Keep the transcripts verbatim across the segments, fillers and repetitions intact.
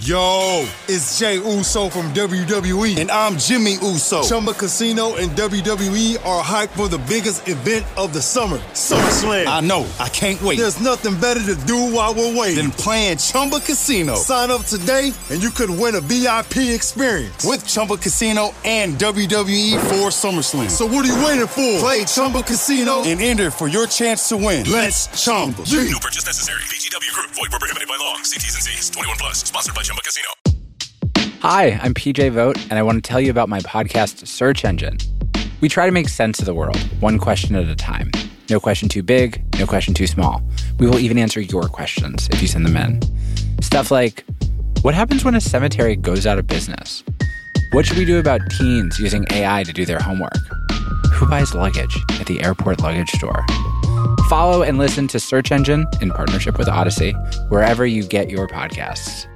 Yo, it's Jay Uso from W W E, and I'm Jimmy Uso. Chumba Casino and W W E are hyped for the biggest event of the summer, SummerSlam. I know, I can't wait. There's nothing better to do while we're waiting than playing Chumba Casino. Sign up today, and you could win a V I P experience with Chumba Casino and W W E for SummerSlam. So what are you waiting for? Play Chumba Casino and enter for your chance to win. Let's Chumba. No purchase necessary. V G W Group. Void where prohibited by law. See T's and C's. twenty-one plus. Sponsored by Chumba Casino. Hi, I'm P J Vogt, and I want to tell you about my podcast, Search Engine. We try to make sense of the world, one question at a time. No question too big, no question too small. We will even answer your questions if you send them in. Stuff like, what happens when a cemetery goes out of business? What should we do about teens using A I to do their homework? Who buys luggage at the airport luggage store? Follow and listen to Search Engine in partnership with Odyssey, wherever you get your podcasts.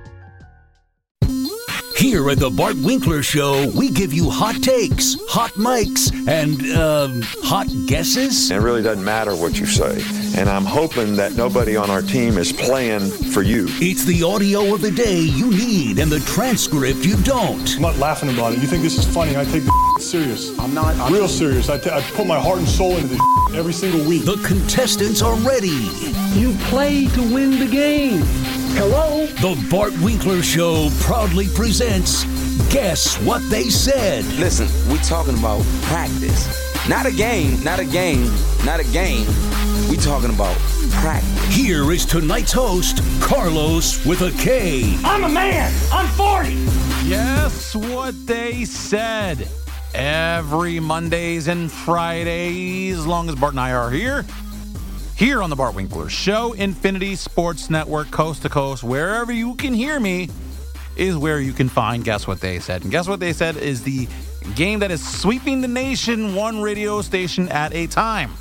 Here at the Bart Winkler Show, we give you hot takes, hot mics, and, um, hot guesses. It really doesn't matter what you say. And I'm hoping that nobody on our team is playing for you. It's the audio of the day you need and the transcript you don't. I'm not laughing about it. You think this is funny? I take the serious. I'm not. I'm real serious. I, t- I put my heart and soul into this every single week. The contestants are ready. You play to win the game. Hello? The Bart Winkler Show proudly presents Guess What They Said. Listen, we're talking about practice. Not a game, not a game, not a game. We're talking about practice. Here is tonight's host, Carlos with a K. I'm a man. I'm forty. Guess what they said. Every Mondays and Fridays, as long as Bart and I are here. Here on the Bart Winkler Show, Infinity Sports Network, coast to coast, wherever you can hear me, is where you can find Guess What They Said. And Guess What They Said is the game that is sweeping the nation one radio station at a time.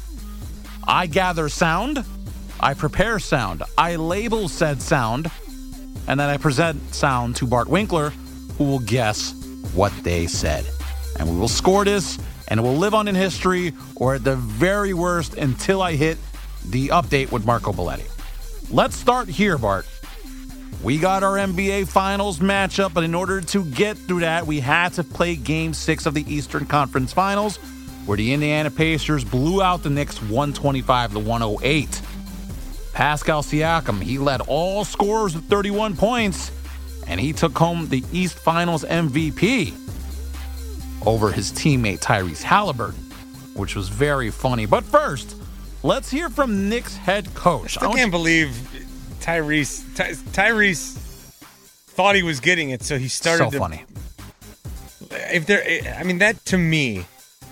I gather sound, I prepare sound, I label said sound, and then I present sound to Bart Winkler, who will guess what they said. And we will score this, and it will live on in history, or at the very worst, until I hit the update with Marco Belletti. Let's start here, Bart. We got our N B A Finals matchup, but in order to get through that, we had to play Game six of the Eastern Conference Finals, where the Indiana Pacers blew out the Knicks one twenty-five to one oh eight. Pascal Siakam, he led all scorers with thirty-one points, and he took home the East Finals M V P over his teammate Tyrese Halliburton, which was very funny. But first, let's hear from Knicks head coach. I still can't believe Tyrese Ty, Tyrese thought he was getting it, so he started so to, funny. If there, I mean, that to me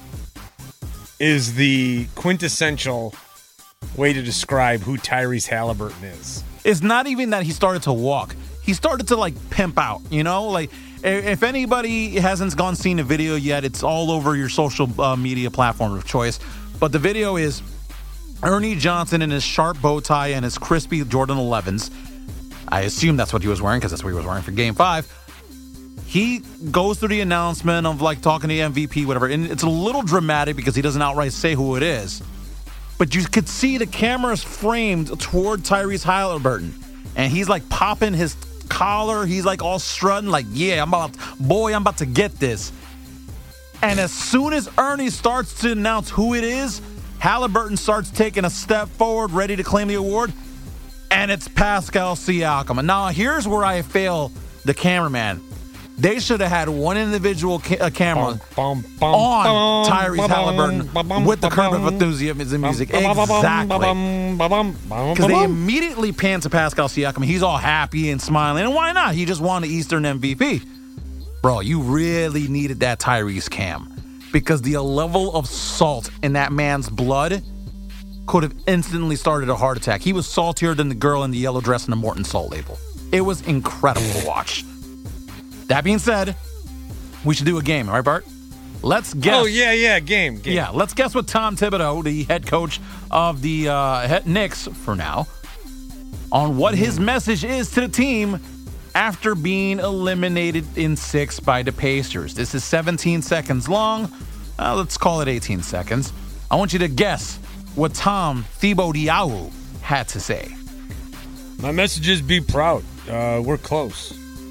is the quintessential way to describe who Tyrese Halliburton is. It's not even that he started to walk. He started to, like, pimp out, you know? Like, if anybody hasn't gone seen a video yet, it's all over your social uh, media platform of choice. But the video is Ernie Johnson in his sharp bow tie and his crispy Jordan elevens. I assume that's what he was wearing because that's what he was wearing for Game five. He goes through the announcement of, like, talking to the M V P, whatever. And it's a little dramatic because he doesn't outright say who it is. But you could see the cameras framed toward Tyrese Halliburton. And he's, like, popping his collar. He's, like, all strutting, like, yeah, I'm about, boy, I'm about to get this. And as soon as Ernie starts to announce who it is, Halliburton starts taking a step forward, ready to claim the award. And it's Pascal Siakam. And now here's where I fail the cameraman. They should have had one individual ca- uh, camera bum, bum, bum, on Tyrese Halliburton with the Curb of Enthusiasm music. Exactly. Because they immediately pan to Pascal Siakam. He's all happy and smiling. And why not? He just won the Eastern M V P. Bro, you really needed that Tyrese cam. Because the level of salt in that man's blood could have instantly started a heart attack. He was saltier than the girl in the yellow dress in the Morton Salt label. It was incredible to watch. That being said, we should do a game, right, Bart? Let's guess. Oh, yeah, yeah, game, game. Yeah, let's guess what Tom Thibodeau, the head coach of the uh, Knicks for now, on what his message is to the team after being eliminated in six by the Pacers. This is seventeen seconds long. Uh, let's call it eighteen seconds. I want you to guess what Tom Thibodeau had to say. My message is be proud. Uh, we're close.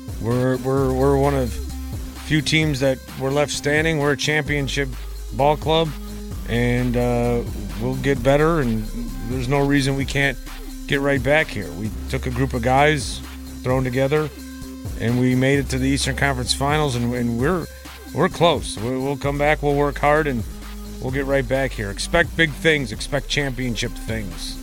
We're we're we're one of few teams that were left standing. We're a championship ball club, and uh, we'll get better. And there's no reason we can't get right back here. We took a group of guys thrown together, and we made it to the Eastern Conference Finals, and, and we're we're close. We'll, we'll come back. We'll work hard, and we'll get right back here. Expect big things. Expect championship things.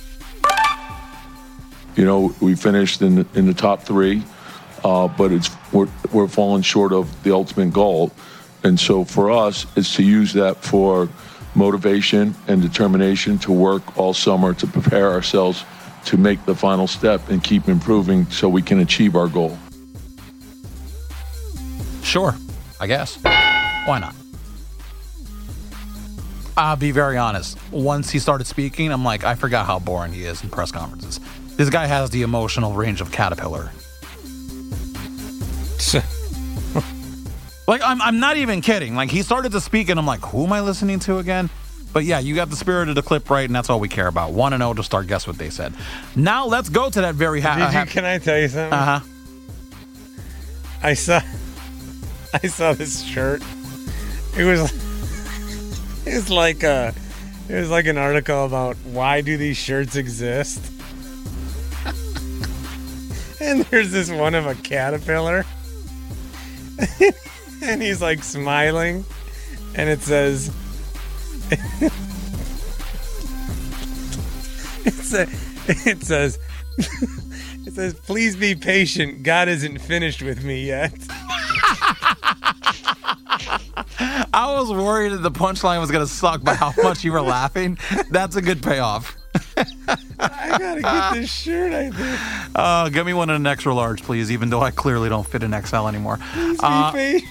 You know, we finished in the, in the top three. Uh, but it's we're, we're falling short of the ultimate goal. And so for us, it's to use that for motivation and determination to work all summer to prepare ourselves to make the final step and keep improving so we can achieve our goal. Sure, I guess. Why not? I'll be very honest. Once he started speaking, I'm like, I forgot how boring he is in press conferences. This guy has the emotional range of Caterpillar. Like, I'm I'm not even kidding. Like, he started to speak, and I'm like, who am I listening to again? But yeah, you got the spirit of the clip right, and that's all we care about. one and oh to start Guess What They Said. Now, let's go to that very ha- Did you, ha- Can I tell you something? Uh-huh. I saw I saw this shirt. It was it was like a it was like an article about why do these shirts exist? And there's this one of a caterpillar. And he's like smiling, and it says, it, say, it says, it says, please be patient. God isn't finished with me yet. I was worried that the punchline was going to suck by how much you were laughing. That's a good payoff. I gotta get this shirt, I think. Uh, get me one in an extra large, please, even though I clearly don't fit an X L anymore. Please be uh, patient.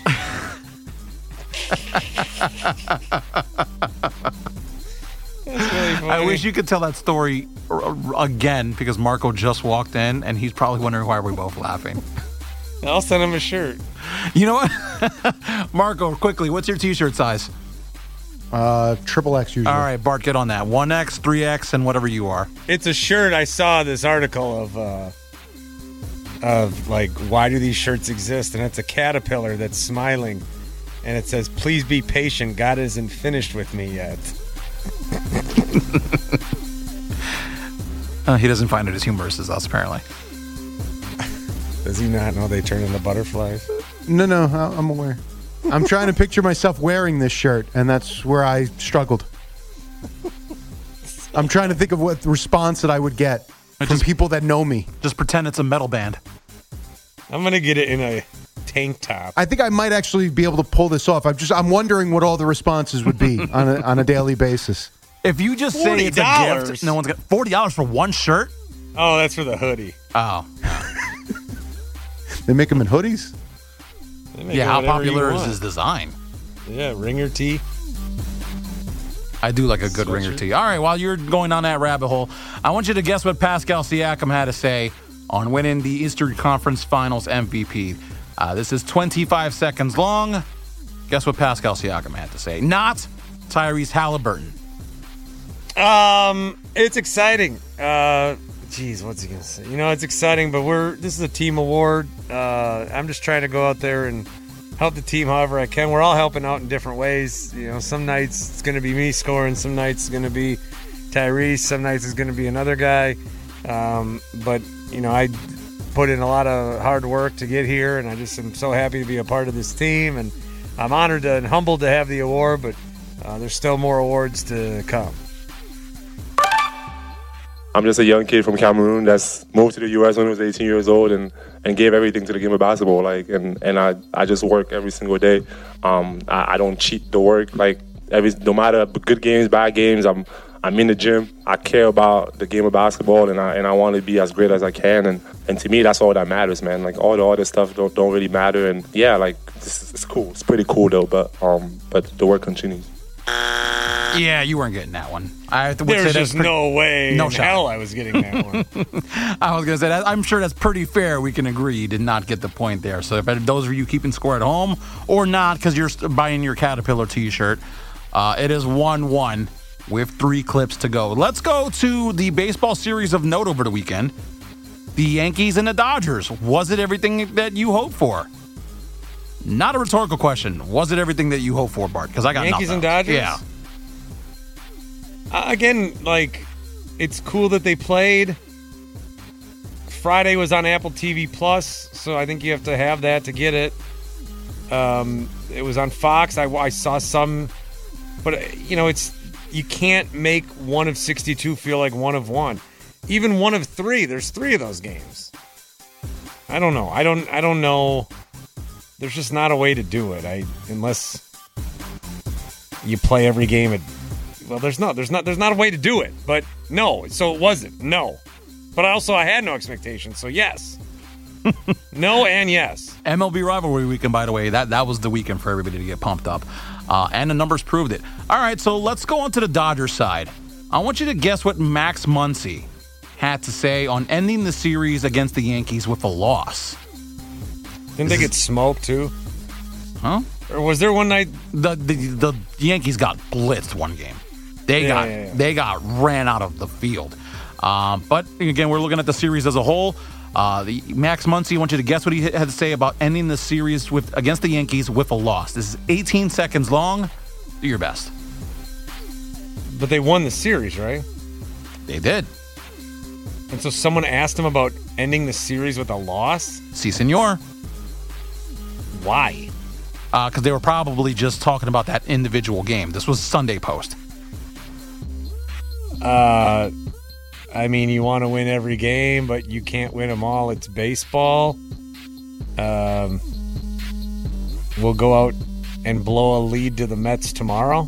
That's really funny. I wish you could tell that story r- r- again, because Marco just walked in, and he's probably wondering why we're both laughing. I'll send him a shirt. You know what? Marco, quickly, what's your T-shirt size? Uh, triple X usually. All right, Bart, get on that. one X, three X, and whatever you are. It's a shirt. I saw this article of, uh, of like, why do these shirts exist? And it's a caterpillar that's smiling. And it says, please be patient. God isn't finished with me yet. uh, he doesn't find it as humorous as us, apparently. Does he not know they turn into butterflies? No, no, I'm aware. I'm trying to picture myself wearing this shirt, and that's where I struggled. I'm trying to think of what response that I would get from just, people that know me. Just pretend it's a metal band. I'm going to get it in a tank top. I think I might actually be able to pull this off. I'm just I'm wondering what all the responses would be on a, on a daily basis. If you just say it's a gift, no one's got forty dollars for one shirt? Oh, that's for the hoodie. Oh. They make them in hoodies? Yeah, how popular is his design? Yeah, ringer tee. I do like a good Sweatshirt. ringer tee. All right, while you're going down that rabbit hole, I want you to guess what Pascal Siakam had to say on winning the Eastern Conference Finals M V P. Uh, this is twenty-five seconds long. Guess what Pascal Siakam had to say. Not Tyrese Halliburton. Um, it's exciting. Uh, geez, what's he gonna say? You know, it's exciting, but we're this is a team award. Uh, I'm just trying to go out there and help the team however I can. We're all helping out in different ways. You know, some nights it's gonna be me scoring, some nights it's gonna be Tyrese, some nights it's gonna be another guy. Um, but you know, I put in a lot of hard work to get here, and I just am so happy to be a part of this team, and I'm honored to, and humbled to have the award, but uh, there's still more awards to come. I'm just a young kid from Cameroon that's moved to the U S when I was eighteen years old and, and gave everything to the game of basketball. Like, and, and I, I just work every single day. Um, I, I don't cheat the work. Like, every no matter good games, bad games, I'm I'm in the gym. I care about the game of basketball, and I and I want to be as great as I can. And, and to me, that's all that matters, man. Like, all the other stuff don't don't really matter. And yeah, like it's, it's cool. It's pretty cool though. But um, but the work continues. Yeah, you weren't getting that one. I would There's say just pretty, no way no in shot. hell I was getting that one. I was going to say, that, I'm sure that's pretty fair. We can agree you did not get the point there. So if those of you keeping score at home or not because you're buying your Caterpillar T-shirt, uh, it is one one with three clips to go. Let's go to the baseball series of note over the weekend. The Yankees and the Dodgers. Was it everything that you hoped for? Not a rhetorical question. Was it everything that you hoped for, Bart? Because I got Yankees nothing. and Dodgers? Yeah. Uh, again, like, it's cool that they played. Friday was on Apple T V Plus, so I think you have to have that to get it. Um, it was on Fox. I, I saw some, but, uh, you know, it's you can't make one of sixty-two feel like one of one. Even one of three. There's three of those games. I don't know. I don't. I don't know. There's just not a way to do it. I unless you play every game at. Well, there's not. There's not. There's not a way to do it. But no. So it wasn't. No. But also, I had no expectations. So yes. No and yes. M L B rivalry weekend, by the way. That that was the weekend for everybody to get pumped up, uh, and the numbers proved it. All right. So let's go on to the Dodgers side. I want you to guess what Max Muncy had to say on ending the series against the Yankees with a loss. Didn't they get smoked too? Huh? Or was there one night the the, the Yankees got blitzed one game? They Yeah, got yeah, yeah. they got ran out of the field. Um, but again, we're looking at the series as a whole. Uh, the Max Muncy, I want you to guess what he had to say about ending the series with against the Yankees with a loss. This is eighteen seconds long. Do your best. But they won the series, right? They did. And so someone asked him about ending the series with a loss? Si, senor. Why? Because uh, they were probably just talking about that individual game. This was Sunday Post. Uh, I mean, you want to win every game, but you can't win them all. It's baseball. Um, we'll go out and blow a lead to the Mets tomorrow.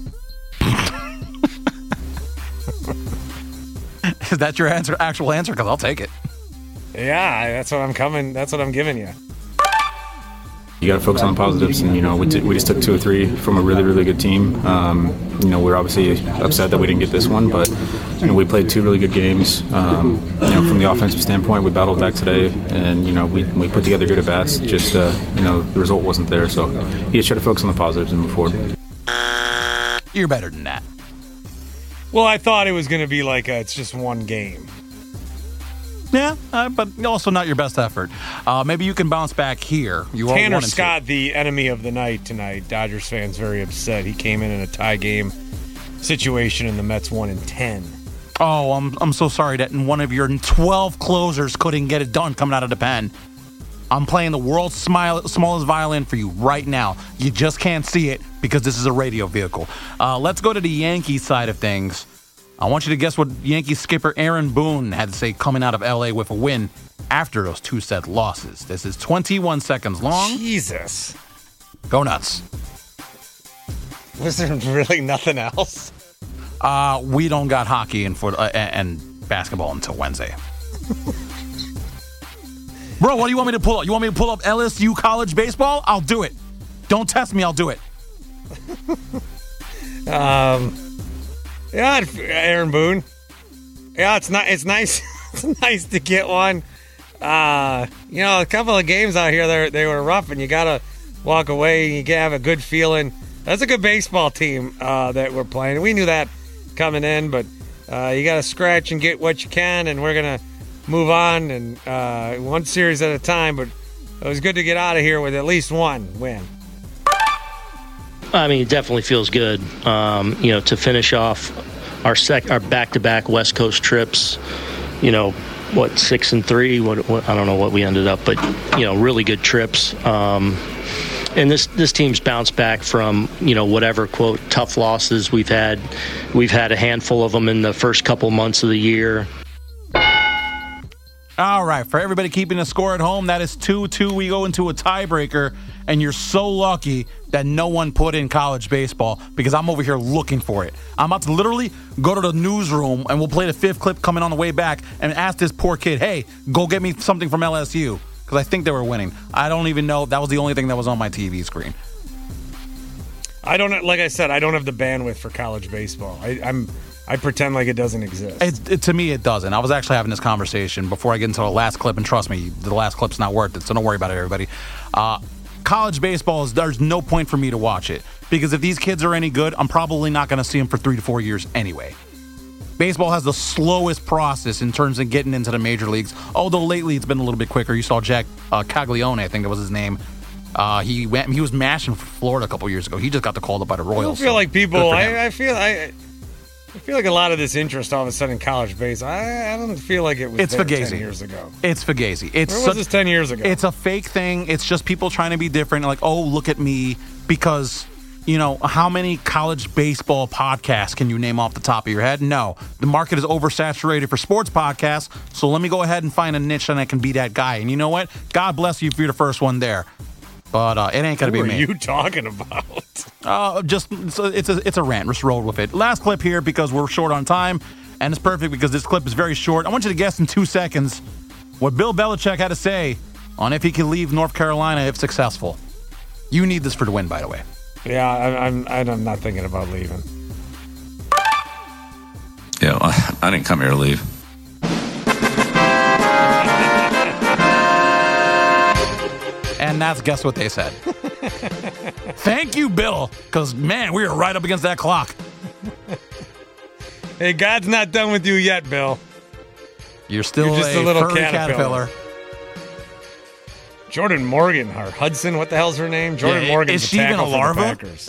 Is that your answer? Actual answer? Because I'll take it. Yeah, that's what I'm coming. That's what I'm giving you. You got to focus on the positives, and you know we, t- we just took two or three from a really really good team. Um, you know we're obviously upset that we didn't get this one, but you know we played two really good games. Um, you know from the offensive standpoint, we battled back today, and you know we we put together good at bats. Just uh, you know the result wasn't there, so you just try to focus on the positives and move forward. You're better than that. Well, I thought it was going to be like a, it's just one game. Yeah, uh, but also not your best effort. Uh, maybe you can bounce back here. You are Tanner one and Scott, two. the enemy of the night tonight. Dodgers fans very upset. He came in in a tie game situation, and the Mets won in ten. Oh, I'm I'm so sorry that one of your twelve closers couldn't get it done coming out of the pen. I'm playing the world's smile, smallest violin for you right now. You just can't see it because this is a radio vehicle. Uh, let's go to the Yankees side of things. I want you to guess what Yankees skipper Aaron Boone had to say coming out of L A with a win after those two set losses. This is twenty-one seconds long. Jesus. Go nuts. Was there really nothing else? Uh, we don't got hockey and, for, uh, and basketball until Wednesday. Bro, what do you want me to pull up? You want me to pull up L S U college baseball? I'll do it. Don't test me. I'll do it. um... Yeah, Aaron Boone. Yeah, it's not. It's nice. It's nice to get one. Uh, you know, a couple of games out here, they they were rough, and you gotta walk away. And you gotta have a good feeling. That's a good baseball team uh, that we're playing. We knew that coming in, but uh, you gotta scratch and get what you can, and we're gonna move on and uh, one series at a time. But it was good to get out of here with at least one win. I mean, it definitely feels good, um, you know, to finish off our sec- our back-to-back West Coast trips, you know, what, six and three, what, what I don't know what we ended up, but, you know, really good trips. Um, and this, this team's bounced back from, you know, whatever, quote, tough losses we've had. We've had a handful of them in the first couple months of the year. All right, for everybody keeping the score at home, that is two two. We go into a tiebreaker, and you're so lucky that no one put in college baseball because I'm over here looking for it. I'm about to literally go to the newsroom, and we'll play the fifth clip coming on the way back and ask this poor kid, hey, go get me something from L S U because I think they were winning. I don't even know. That was the only thing that was on my T V screen. I don't, like I said, I don't have the bandwidth for college baseball. I, I'm... I pretend like it doesn't exist. It, it, to me, it doesn't. I was actually having this conversation before I get into the last clip, and trust me, the last clip's not worth it, so don't worry about it, everybody. Uh, college baseball, is there's no point for me to watch it, because if these kids are any good, I'm probably not going to see them for three to four years anyway. Baseball has the slowest process in terms of getting into the major leagues, although lately it's been a little bit quicker. You saw Jack uh, Caglione, I think that was his name. Uh, he went, he was mashing for Florida a couple years ago. He just got the call up by the Royals. I feel so like people. good for him. I, I feel. I. I feel like a lot of this interest all of a sudden in college baseball. I, I don't feel like it was It's there Fugazi. ten years ago. It's Fugazi. It's Where was such- this ten years ago? It's a fake thing. It's just people trying to be different. Like, oh, look at me. Because, you know, how many college baseball podcasts can you name off the top of your head? No. The market is oversaturated for sports podcasts. So let me go ahead and find a niche and I can be that guy. And you know what? God bless you if you're the first one there. But uh, it ain't going to be Who me. are you talking about? Uh, just it's a, it's a it's a rant. Just roll with it. Last clip here because we're short on time, and it's perfect because this clip is very short. I want you to guess in two seconds what Bill Belichick had to say on if he can leave North Carolina if successful. You need this for the win, by the way. Yeah, I, I'm I'm not thinking about leaving. Yeah, well, I didn't come here to leave. And that's guess what they said. Thank you, Bill, because, man, we are right up against that clock. Hey, God's not done with you yet, Bill. You're still You're just a, a little furry caterpillar. caterpillar. Jordan Morgan, or Hudson, what the hell's her name? Jordan Yeah, Morgan's is she even tackle a for the larva? Packers.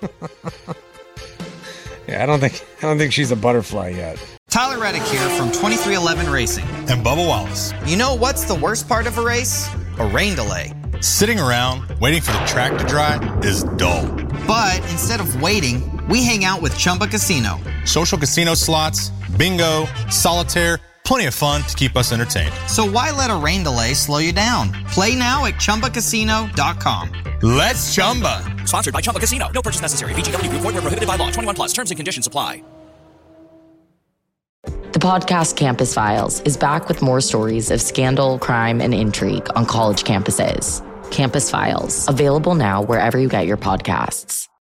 Yeah, I don't think I don't think she's a butterfly yet. Tyler Reddick here from twenty-three eleven Racing. And Bubba Wallace. You know what's the worst part of a race? A rain delay. Sitting around waiting for the track to dry is dull. But instead of waiting, we hang out with Chumba Casino. Social casino slots, bingo, solitaire, plenty of fun to keep us entertained. So why let a rain delay slow you down? Play now at Chumba Casino dot com. Let's Chumba. Sponsored by Chumba Casino. No purchase necessary. V G W Group. Void where prohibited by law. twenty-one plus. Terms and conditions apply. The podcast Campus Files is back with more stories of scandal, crime, and intrigue on college campuses. Campus Files, available now wherever you get your podcasts.